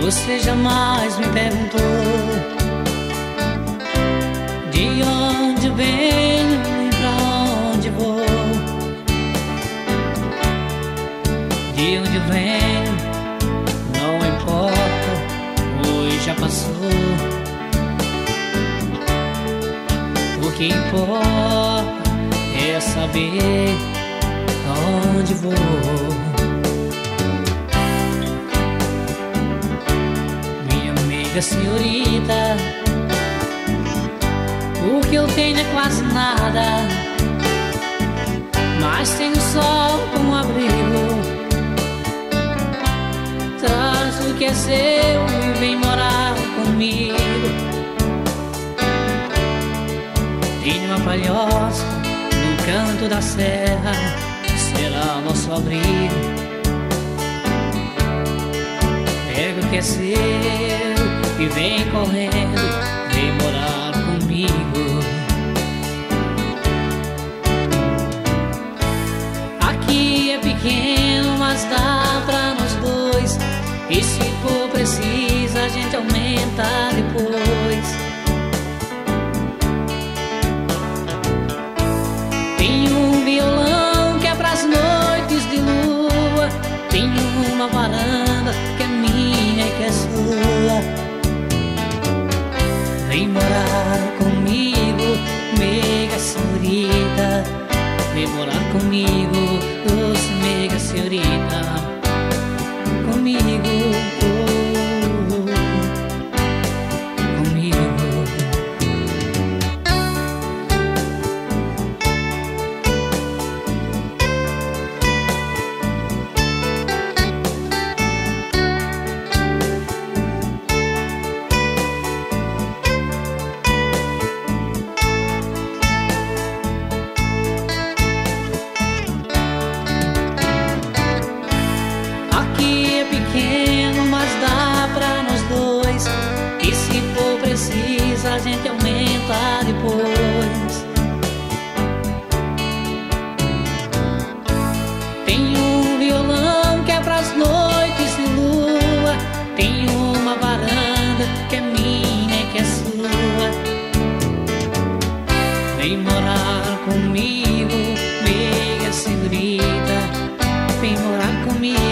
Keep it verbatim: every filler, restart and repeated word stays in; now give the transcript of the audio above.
Você jamais me perguntou de onde venho e pra onde vou. De onde venho não importa, hoje já passou. O que importa é saber aonde vou. Senhorita, o que eu tenho é quase nada, mas tenho sol como abrigo. Traz o que é seu e vem morar comigo. Tenho uma palhoça no canto da serra, será nosso abrigo. Pega o que é seu e vem correndo, vem morar comigo. Aqui é pequeno, mas dá pra nós dois, e se for preciso a gente aumenta depois. Tem um violão que é pras noites de lua, tem uma varanda que é minha e que é sua. Vem morar comigo, mega senhorita. Vem morar comigo, doce mega senhorita. Comigo, oh, oh, comigo. A gente aumenta depois. Tem um violão que é pras noites de lua, tem uma varanda que é minha e que é sua. Vem morar comigo, mega senhorita. Vem morar comigo.